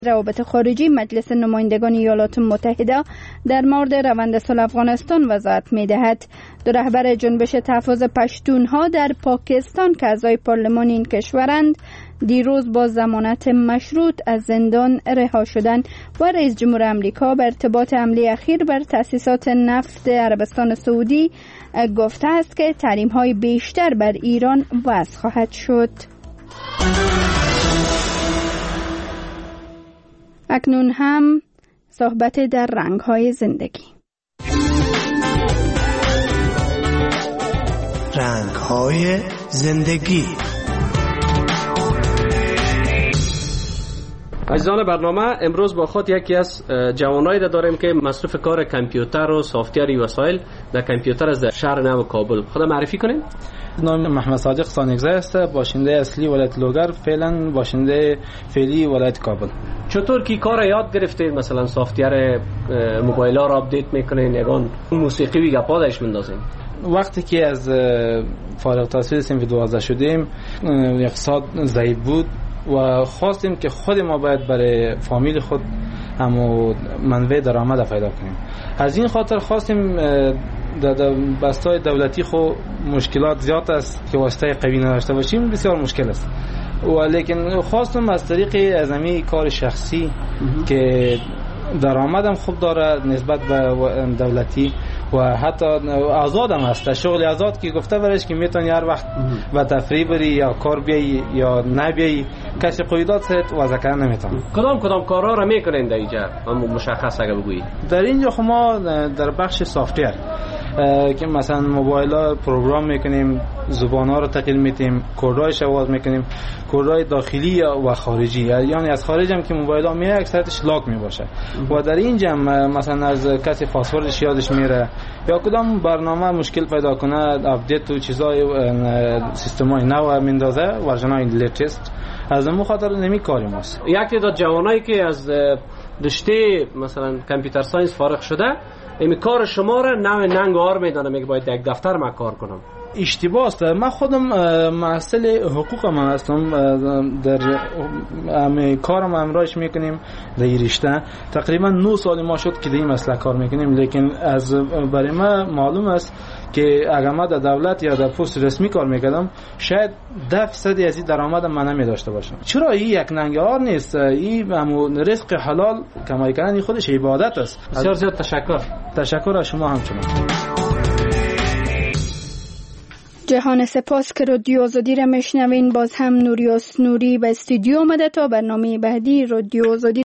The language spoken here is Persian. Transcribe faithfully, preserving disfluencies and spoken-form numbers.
روابط خارجی مجلس نمایندگان ایالات متحده در مورد روند صلح افغانستان وضاحت می‌دهد. دو رهبر جنبش تحفظ پشتونها در پاکستان که اعضای پارلمان این کشورند دیروز با ضمانت مشروط از زندان رها شدند و رئیس جمهور آمریکا به ارتباط حمله اخیر بر تأسیسات نفت عربستان سعودی گفته است که تحریم‌های بیشتر بر ایران وضع خواهد شد. اکنون هم صحبت در رنگ‌های زندگی. رنگ‌های زندگی. عزیزان برنامه، امروز با خود یکی از جوانایی را داریم که مصروف کار کامپیوتر و سافت‌ویر وسایل در کامپیوتر از در شهر نو کابل. خود معرفی کنین؟ نام محمد صادق سانگزه است، باشنده اصلی ولایت لوگر، فعلا باشنده فعلی ولایت کابل. چطور کی کار یاد گرفتید؟ مثلا سافت‌ویر موبایل ها را آپدیت میکنین، یگان موسیقی و گپا درش میندازین؟ وقتی که از فارغ التحصیل صنف دوازده شدیم اقتصاد ضعیف بود و خواستیم که خود ما باید برای فامیل خود همو منبع درآمد پیدا کنیم. از این خاطر خواستیم در بستای دولتی خو مشکلات زیاد است که واسطه قوی نداشته باشیم، بسیار مشکل است، ولیکن خواستم از طریق ازمی کار شخصی که درآمدم خوب داره نسبت به دولتی و حتی آزادم هست، شغل آزاد که گفته برش که میتونی هر وقت و تفریح بری یا کار بیایی یا نبیایی، کسی قیودات ست وضع کردن نمیتونه. کدام کدام کارا را میکنین در اینجا؟ مشخص اگه بگویی. در اینجا خب ما در بخش سافت‌ویر که مثلا موبایل ها پروگرام میکنیم، زبان ها رو تغییر میدیم، کدایش آواز میکنیم، کدای داخلی و خارجی، یعنی از خارج هم که موبایل ها میاد اکثرتش لاک میباشه و در اینجا مثلا از کسی پاسوردش یادش میره یا کدام برنامه مشکل پیدا کنه، آپدیت و چیزای سیستمای نو میندازه، ورژنای لیتست، از اون خاطر نمی کاری ماست. یک تعداد جوانایی که از رشته مثلا کامپیوتر ساینس فارغ شده، این کار شما را نو ننگ آر میدانه، میگه باید یک دفتر ما کار کنم. اشتباه است. من خودم مسئله حقوقم هستم، در همه کارم امرایش میکنیم در این رشته. تقریبا نه سال ما شد که در این مسئله کار میکنیم، لیکن از برای ما معلوم است که اگر ما در دولت یا در پست رسمی کار میکردم شاید ده فیصد از این درآمدم من نمیداشته باشم. چرا این یک ننگار نیست؟ این همون رزق حلال کمای کردن خودش عبادت است. بسیار زیاد تشکر. تشکر از شما همچنان. جهان سپاس که رادیو آزادی را میشنوین. باز هم نوریاس نوری به استودیو آمده تا برنامه بعدی رادیو آزادی